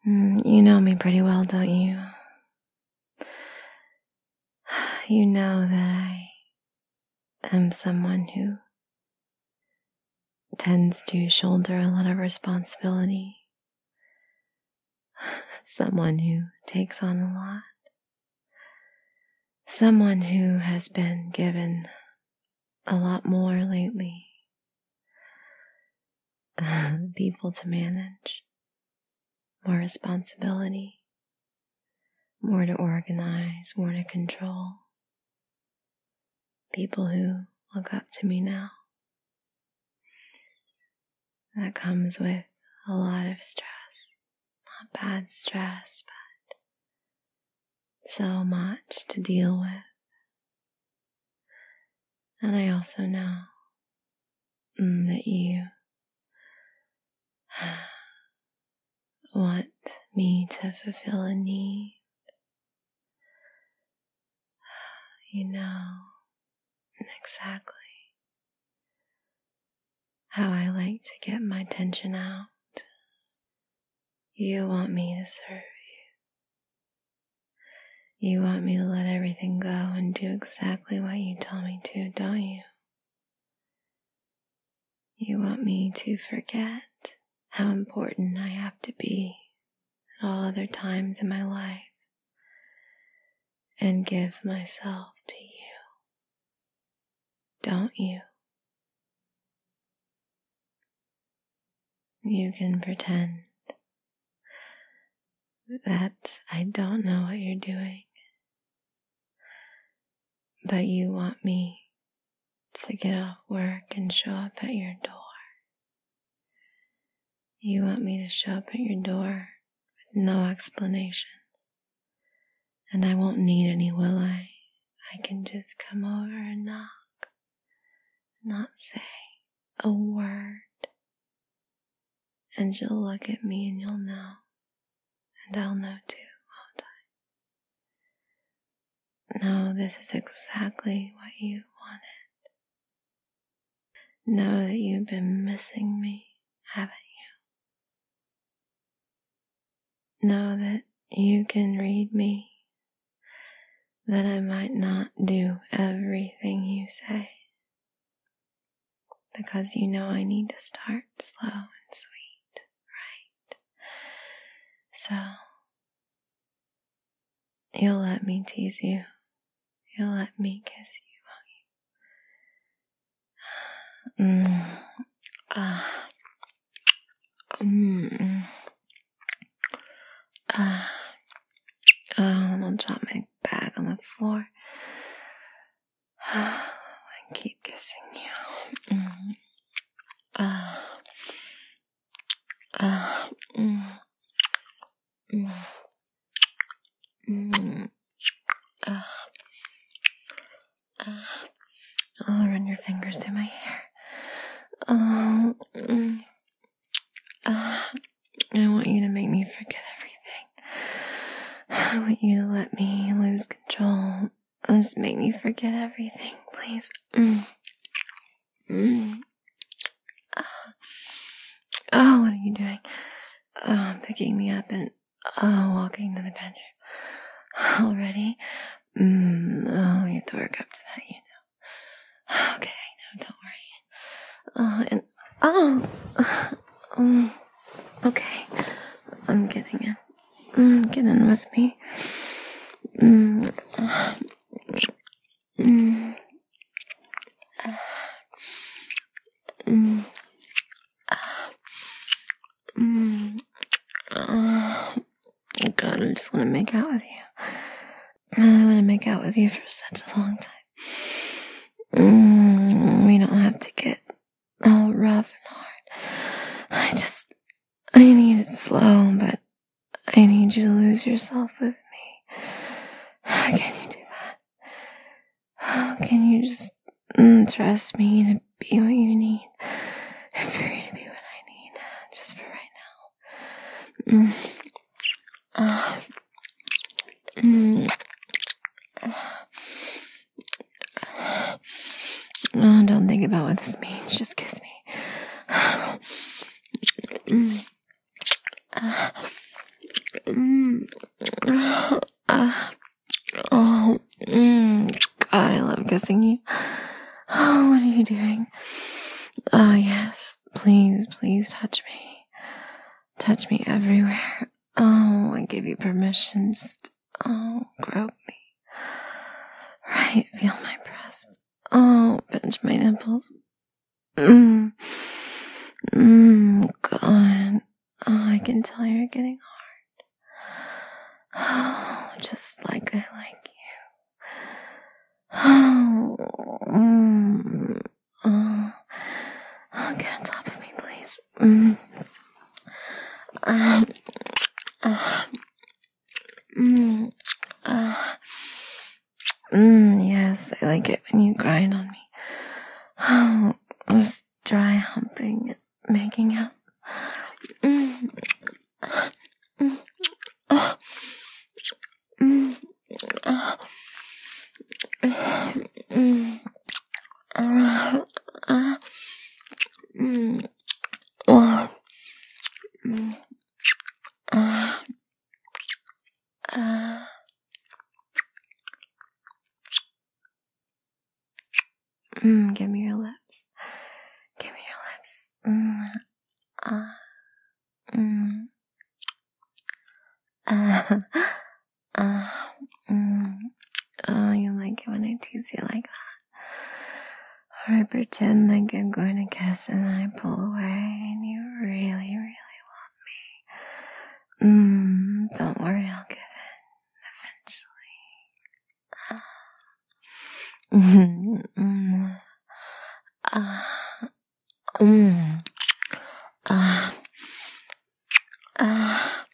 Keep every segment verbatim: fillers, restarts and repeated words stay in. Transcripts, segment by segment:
Mm, you know me pretty well, don't you? You know that I am someone who tends to shoulder a lot of responsibility. Someone who takes on a lot. Someone who has been given a lot more lately. People to manage. More responsibility. More to organize, more to control. People who look up to me now. That comes with a lot of stress. Not bad stress, but so much to deal with. And I also know that you want me to fulfill a need. You know exactly how I like to get my tension out. You want me to serve you. You want me to let everything go and do exactly what you tell me to, don't you? You want me to forget how important I have to be at all other times in my life and give myself to you. Don't you? You can pretend that I don't know what you're doing, but you want me to get off work and show up at your door. You want me to show up at your door with no explanation, and I won't need any, will I? I can just come over and knock, not say a word, and you'll look at me and you'll know. And I'll know too, won't I? No, this is exactly what you wanted. Know that you've been missing me, haven't you? Know that you can read me, that I might not do everything you say, because you know I need to start slow and sweet, right? So, you'll let me tease you. You'll let me kiss you, won't you? Mm. Ah. Mm. Ah. Oh, don't drop my bag on the floor. I keep kissing you. Mm. Ah. Ah. Mm. Mm. Mm. Ah. Ah. I'll run your fingers through my hair. Oh. Mm. Ah. I want you to make me forget everything. I want you to let me lose control. Just make me forget everything, please. Mm. Mm. Ah. Oh, what are you doing? Oh, picking me up and oh, walking to the bedroom. Already? Mm. Oh, you have to work up to that, you know. Okay, no, don't worry. Oh, and oh. Um, okay. I'm getting in. Mm, get in with me. Mm. Uh, mm. Uh, mm. Uh, mm. Uh, oh God, I just want to make out with you. I want to make out with you for such a long time. Mm, we don't have to get all rough and hard. I just, I need it slow, but I need you to lose yourself with me. Can you do that? How can you just mm, trust me to be what you need and for you to be what I need just for right now? Mm. Uh, mm. Oh, don't think about what this means. Just kiss me. Mm. Uh, Mm. Uh, oh, mm. God, I love kissing you. Oh, what are you doing? Oh, yes. Please, please touch me. Touch me everywhere. Oh, I give you permission. Just, oh, grope me. Right, feel my breast. Oh, pinch my nipples. Mmm. Mmm, God. Oh, I can tell you're getting hard. Oh, just like I like you. Oh, mm, oh, oh, get on top of me, please. Mm. Uh, uh, mm, uh, mm, yes, I like it when you grind on me. Oh, just dry humping, making out. Mm. Mm. Oh. Mm. Oh. Mm. Uh, uh, mm. Oh. Mm. Uh, uh. Mm, give me your lips. Give me your lips. Mm. Uh. Mm. Uh. Uh. Mm. Oh, you like it when I tease you like that. Or I pretend like I'm going to kiss and then I pull away and you really, really want me. Mmm, don't worry, I'll give it eventually. Mmm. Ah. Mmm. Ah. Ah.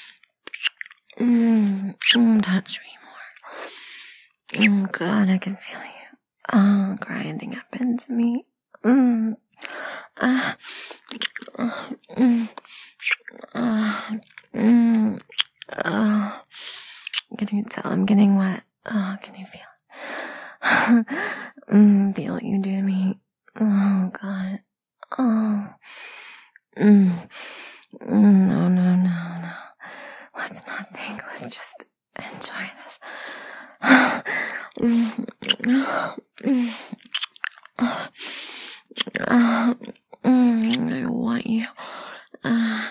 Mmm. Mmm. Touch me more. Mmm. God, I can feel you. Oh, grinding up into me. Mmm. Ah. Mmm. Ah. Mmm. Oh. Can you tell I'm getting wet? Oh, can you feel it? mm, feel what you do to me. Oh, God. Oh. Mm. Mm, no, no, no, no. Let's not think. Let's just enjoy this. mm. Mm. Uh, mm, I want you. Uh,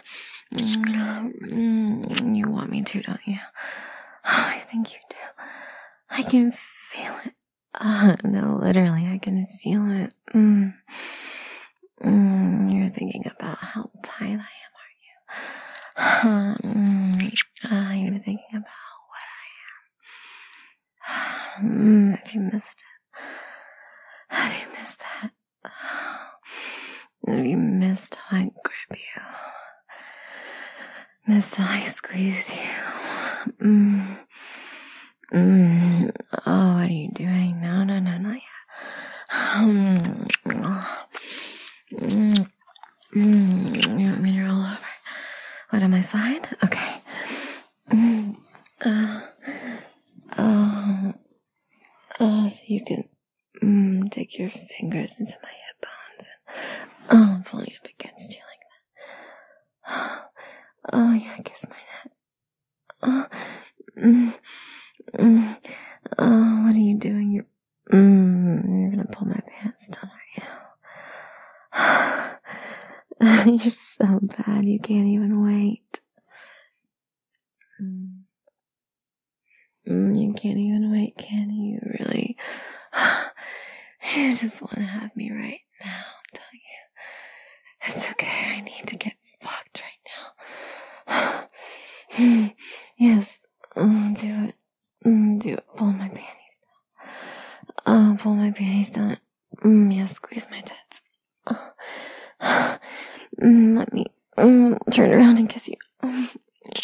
mm, you want me to, don't you? Oh, I think you do. I can feel it. Uh, no, literally, I can feel it. Mm. Mm, you're thinking about how tight I am, are you? Mm, uh, you're thinking about what I am. Mm, have you missed it? Have you missed that? Have you missed how I grip you? Missed how I squeeze you? Mm. Mm. Oh, what are you doing? No, no, no, not yet. Mm. Mm. Mm. You want me to roll over? What, on my side? Okay. Mm. Uh. Oh. Oh, so you can mm, take your fingers into my hip bones and oh, I'm pulling up against you like that. Oh, yeah, kiss my neck. Oh. Mm. Mm. Oh, what are you doing? You're, mm, you're gonna pull my pants down, are you? You're so bad, you can't even wait. Mm. Mm, you can't even wait, can you? Really? You just want to have me right now, don't you? It's okay, I need to get fucked right now. Yes, mm, do it. Mm, do it. Pull my panties down. Oh, pull my panties down. Mm, yes, squeeze my tits. Oh. Mm, let me mm, turn around and kiss you. Mm.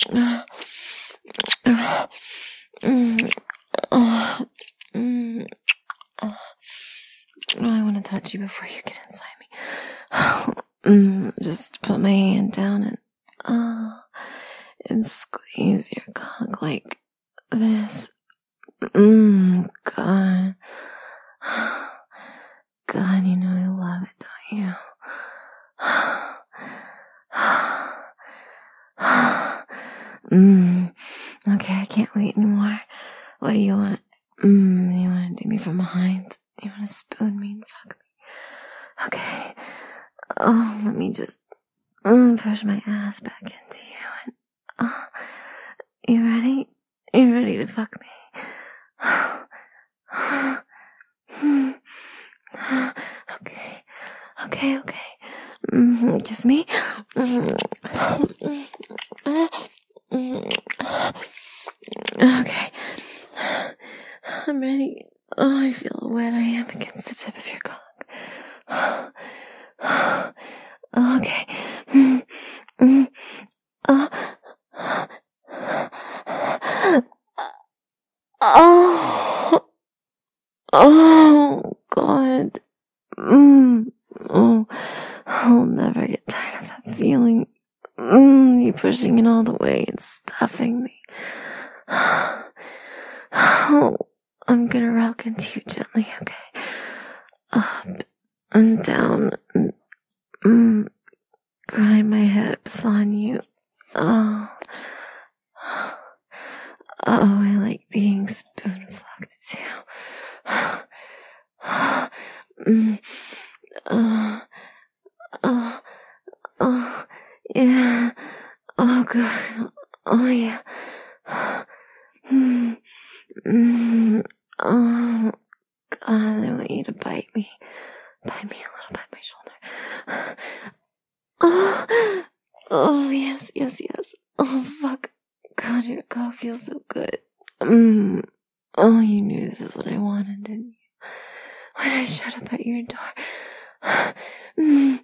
Mm. Mm. Oh. Mm. Oh. I want to touch you before you get inside me. Oh. Mm. Just put my hand down and oh, and squeeze your cock like this. Mmm, God. God, you know I love it, don't you? Mm. Okay, I can't wait anymore. What do you want? Mm, you want to do me from behind? You want to spoon me and fuck me? Okay. Oh, let me just mm, push my ass back into you. And, oh, you ready? You ready to fuck me? Okay. Okay, okay. Mm, kiss me. Okay. I'm ready. Oh, I feel how wet I am against the tip of your cock. Okay. Mm, mm, uh, oh. Oh, God. Mm, oh, I'll never get tired of that feeling. Mm, you pushing it all the way and stuffing me. Oh, I'm gonna rock into you gently, okay? Up and down and mm, grind my hips on you. Oh, oh, I like being spoon-fucked too. mm, uh, oh, oh, yeah. Oh, God. Oh, yeah. Mm, mm, oh, God, I want you to bite me. Bite me a little, bite my shoulder. Oh, oh, yes, yes, yes. Oh, fuck. God, your cock feels so good. Mm. Oh, you knew this is what I wanted, didn't you? When I showed up at your door. Mm.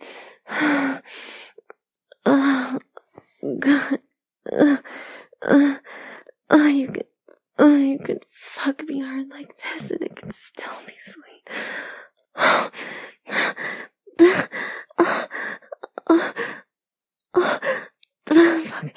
Oh, God. Uh, uh, oh, you could, oh, you could fuck me hard like this and it could still be sweet. Oh, oh, oh, oh, fuck.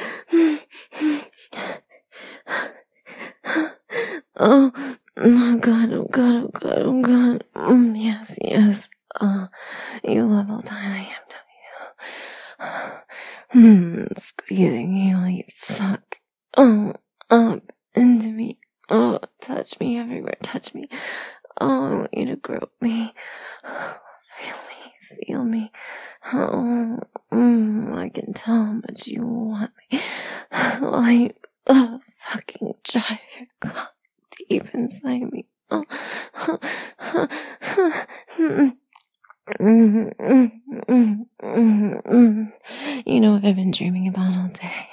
Oh, oh, God, oh, God, oh, God, oh, God. Mm, yes, yes. Oh, you love all time I am, don't you? Hmm, squeezing you while you fuck. Oh, up into me. Oh, touch me everywhere. Touch me. Oh, I want you to grope me. Feel me. Feel me. Oh, mm, I can tell how much you want me. While you oh, fucking drive your cock deep inside me. Oh. Mm, mm, mm, mm, mm. You know what I've been dreaming about all day.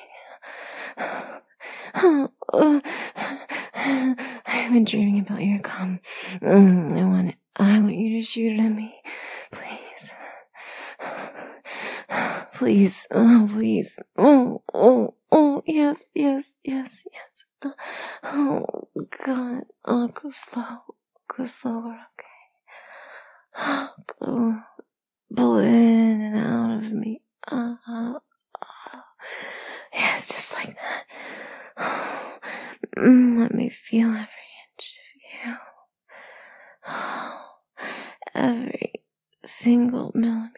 I've been dreaming about your cum. Mm, I want it. I want you to shoot it at me. Please. Please. Oh, please. Oh, oh, oh, yes, yes, yes, yes. Oh, God. Oh, go slow. Go slower, okay? Go, pull in and out of me. Uh, uh, uh. Yes, just like that. Mm, let me feel every inch of you. Oh, every single millimeter.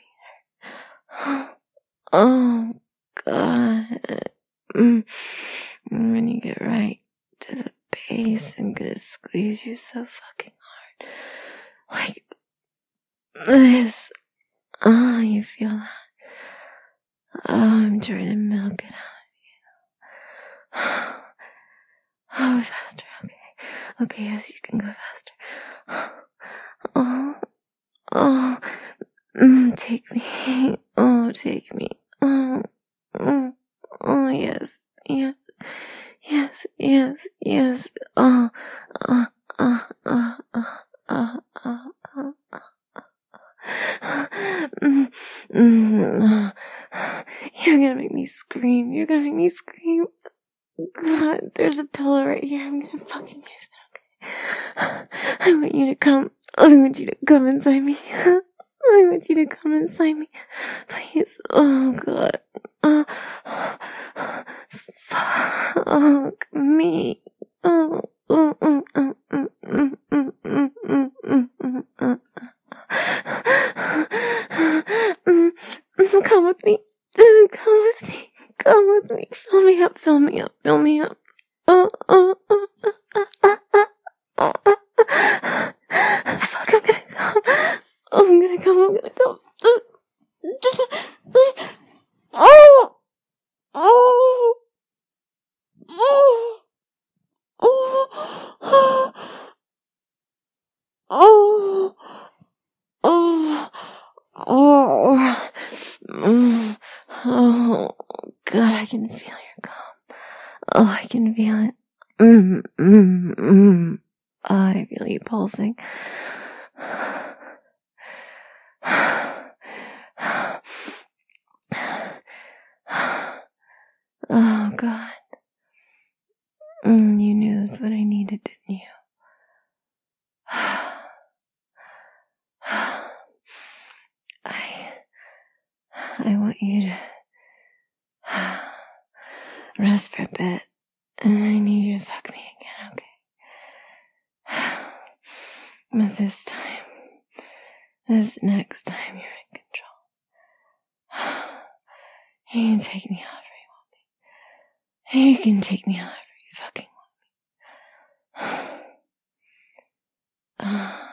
Oh, God. Mm, when you get right to the base, I'm gonna squeeze you so fucking hard. Like this. Oh, you feel that? Oh, I'm trying to milk it out of you. Oh, faster, okay. Okay, yes, you can go faster. Oh, oh, mm, take me. Oh, take me. Oh, oh, oh, yes, yes, yes, yes, yes. Oh, oh, oh, oh, oh, oh, oh, oh, oh. Mm, mm, you're gonna make me scream. You're gonna make me scream. God, there's a pillow right here. I'm gonna fucking use it, okay? I want you to come. I want you to come inside me. I want you to come inside me. Please. Oh, God. Oh, fuck me. Oh, oh, oh, oh, oh, oh, oh, oh, oh, oh, oh, oh. Come with me. Come with me. Come with me. Fill me up, fill me up, fill me up. Oh, oh, oh, oh, oh, oh, oh, oh, oh. Fuck, I'm gonna come. Oh, I'm gonna come, I'm gonna come. Oh, oh, oh, oh, oh, oh, oh, oh, oh, oh, God, I can feel your cum. Oh, I can feel it. Mm, mm, mm. Oh, I feel you pulsing. Oh, God. Mm, you knew that's what I needed, didn't you? I, I want you to rest for a bit, and then I need you to fuck me again, okay? But this time, this next time, you're in control. You can take me however you want me. You can take me however you fucking want me.